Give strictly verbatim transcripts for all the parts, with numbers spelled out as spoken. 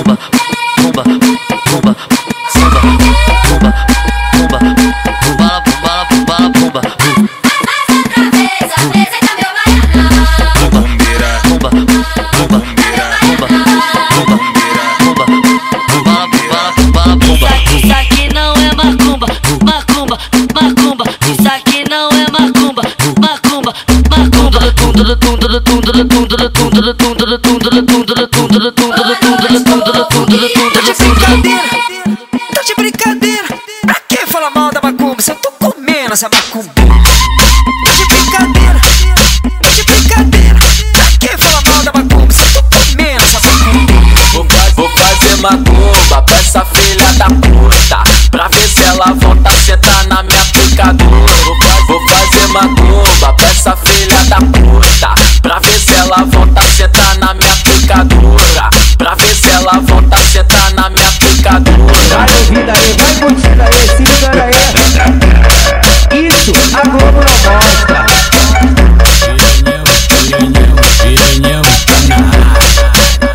pumba, pumba, pumba, samba, pumba, pumba, pumbala, pumbala, pumbala, pumba. Mais outra vez, apresenta meu baianão. Pumba, pumba, pumba, pumba, pumba, pumba, pumbala, pumbala, pumbala, pumba. Isso aqui não é macumba, macumba, macumba. Isso aqui não é macumba, macumba, macumba. Tundra, tundra, tundra, tundra, tundra, tundra, tundra, tundra, tundra, tundra, tundra, tundra, tundra, Tá de brincadeira, tá de brincadeira. Pra que falar mal da macumba se eu tô comendo essa macumba? Tá de brincadeira, tá de brincadeira. Pra que falar mal da macumba se eu tô comendo essa macumba? Vou, faz, vou fazer macumba pra essa filha da puta, pra ver se ela volta a sentar na minha picadura. Vou, faz, vou fazer macumba pra essa filha da puta, pra ver se ela volta a sentar na minha picadura, pra ver se ela volta a sentar na minha picadura. Vai ouvindo aí, vai curtindo aí, se ligando aí. Isso a Globo não mostra. Piranhão, piranhão, tá na área.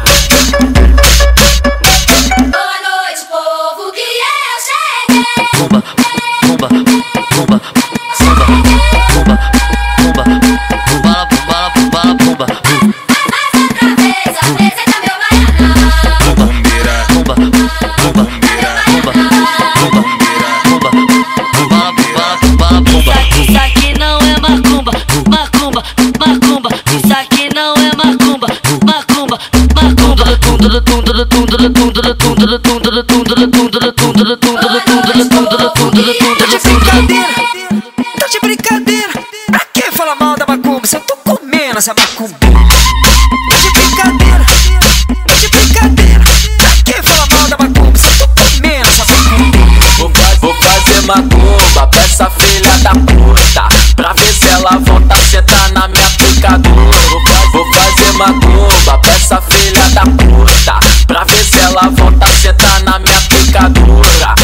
Boa noite, povo, que eu cheguei. Pumba, pumba, pumba, samba, pumba, pumba, pumbala, pumbala, pumbala, pumba. Mais outra vez, apresenta meu baianão. Pumba, pumba, pumba, pumba, pumba, pumbala, pumbala, pumbala, pumba. Isso aqui não é macumba, macumba, macumba. Isso aqui não é macumba, macumba, macumba. Tundra, tundra, tundra, tundra, tundra, tundra, tundra, tundra, tundra, tundra, tundra, tundra, tundra, Tá de brincadeira, tá de brincadeira. Pra que falar mal da macumba se eu tô comendo essa macumba? Tá de brincadeira, tá de brincadeira. Pra que falar mal da macumba se eu tô comendo essa macumba? Vou, faz, vou fazer macumba pra essa filha da puta, pra ver se ela volta a sentar na minha picadura. Vou, faz, vou fazer macumba pra essa filha da puta, pra ver se ela volta a sentar na minha picadura,